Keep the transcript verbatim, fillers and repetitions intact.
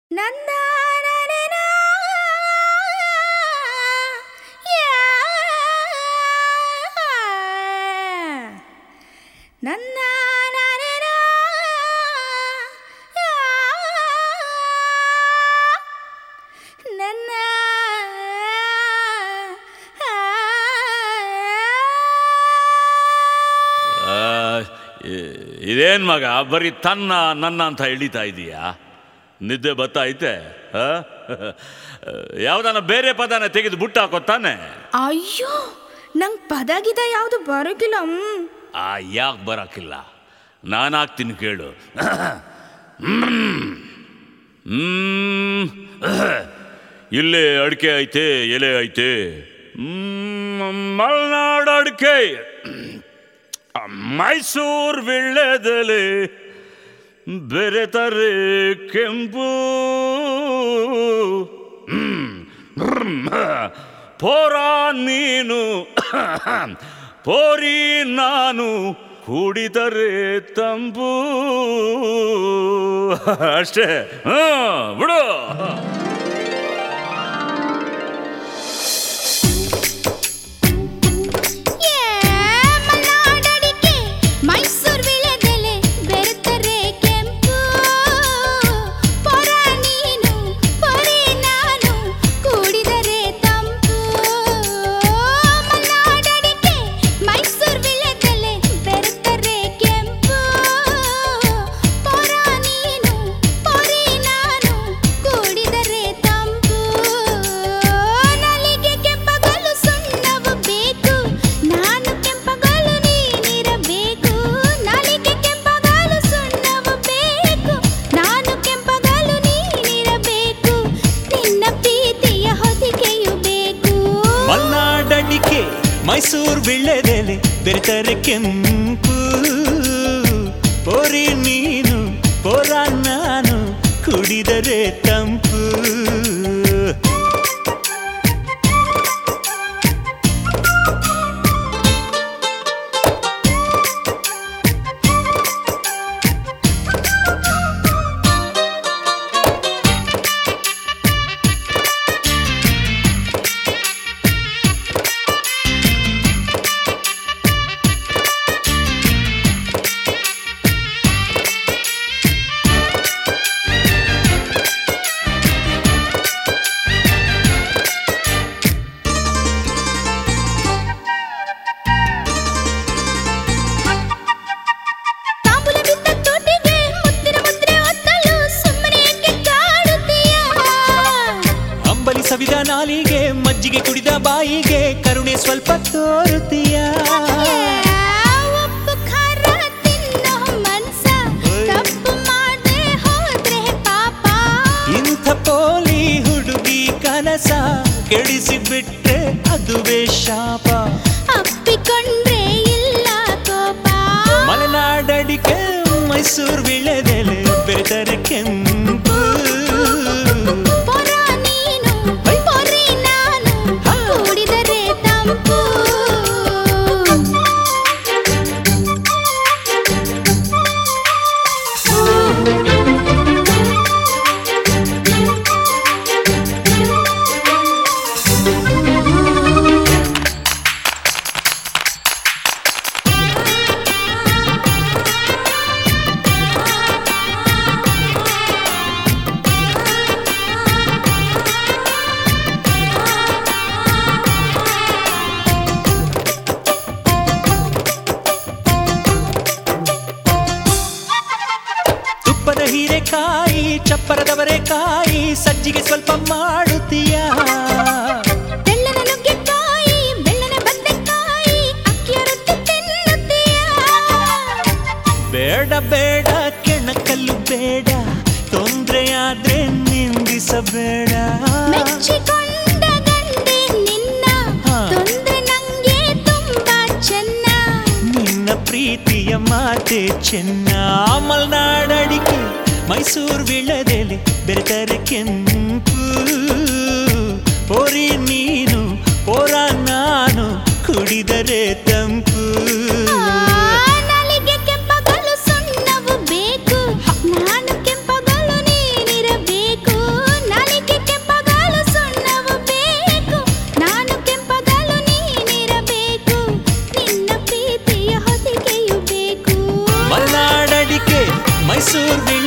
ನನ್ನ ನನ್ನ ನನ್ನ ಇದೇನು ಮಗ ಬರೀ ತನ್ನ ನನ್ನ ಅಂತ ಎಳಿತಾ ಇದೀಯಾ? ನಿದ್ದೆ ಬತ್ತೈತೆ? ಯಾವುದನ್ನ ಬೇರೆ ಪದನ ತೆಗೆದು ಬುಟ್ಟ ಹಾಕೋತಾನೆ? ಅಯ್ಯೋ, ನಂಗೆ ಪದ ಗಿದ ಯಾವುದು ಬರೋಕಿಲ್ಲ. ಆ ಯಾಕೆ ಬರೋಕಿಲ್ಲ? ನಾನು ಹಾಕ್ತೀನಿ ಕೇಳು. ಇಲ್ಲೇ ಅಡಿಕೆ ಐತೆ, ಎಲೆ ಐತೆ, ಮಲೆನಾಡು ಅಡಿಕೆ, ಮೈಸೂರು ವಿಳ್ಳೆದೆಲೆ, ಬೆರೆತರೆ ಕೆಂಪು, ಪೋರ ನೀನು ಪೋರಿ ನಾನು, ಕುಡಿದರೆ ತಂಪು. ಅಷ್ಟೇ, ಹಾಂ ಬಿಡು. ಮೈಸೂರು ವಿಳ್ಳೆದೆಲೆ ಬೆರೆತರೆ ಕೆಂಪು, ಪೋರಿ ನೀನು ಪೋರ ನಾನು, ಕುಡಿದರೆ ತಂಪು. ಸವಿದ ನಾಲಿಗೆ ಮಜ್ಜಿಗೆ ಕುಡಿದ ಬಾಯಿಗೆ ಕರುಣೆ ಸ್ವಲ್ಪ ತೋರುತ್ತೀಯ. ಇಂಥ ಪೋಲಿ ಹುಡುಗಿ ಕನಸ ಕೆಡಿಸಿ ಬಿಟ್ರೆ ಅದುವೇ ಶಾಪ. ಅಪ್ಪಿಕೊಂಡ್ರೆ ಇಲ್ಲ ಕೋಪ. ಮಲೆನಾಡಡಿಕೆ ಮೈಸೂರು ವಿಳ್ಳೆದೆಲೆ ಬೆರೆತರೆ ಕೆಂಪು, ಹೀರೆಕಾಯಿ ಚಪ್ಪರದವರೆ ಕಾಯಿ ಸಜ್ಜಿಗೆ ಸ್ವಲ್ಪ ಮಾಡುತ್ತೀಯ. ಬೆಳ್ಳನ ನುಗ್ಗೆಕಾಯಿ ಬೆಳ್ಳನ ಬದನೆಕಾಯಿ ಅಕ್ಕಿಯ ರೊಟ್ಟಿ ತಿನ್ನುತ್ತೀಯ. ಬೇಡ ಬೇಡ ಕೆಣಕಲ್ಲು ಬೇಡ, ತೊಂದ್ರೆಯಾದ್ರೆ ನಿಂದಿಸಬೇಡ. ಮೆಚ್ಚಿಕೊಂಡ ಗಂಡೆ ನಿನ್ನ, ತೊಂದ್ರೆ ನಂಗೆ ತುಂಬಾ ಚೆನ್ನ. ನಿನ್ನ ಪ್ರೀತಿಯ ಮಾತೆ ಚೆನ್ನ. ಮಲೆನಾಡಡಿಕೆ ಮೈಸೂರು ವಿಳ್ಳೆದೆಲೆ ಬೆರೆತರೆ ಕೆಂಪು, ಪೋರಿ ನೀನು ಪೋರ ನಾನು, ಕುಡಿದರೆ ತಂಪು. ನಾಲಿಗೆ ಕೆಂಪಗಲು ಸುಣ್ಣವು ಬೇಕು, ನಾನು ಕೆಂಪಗಲು ನೀನಿರಬೇಕು. ಮೈಸೂರು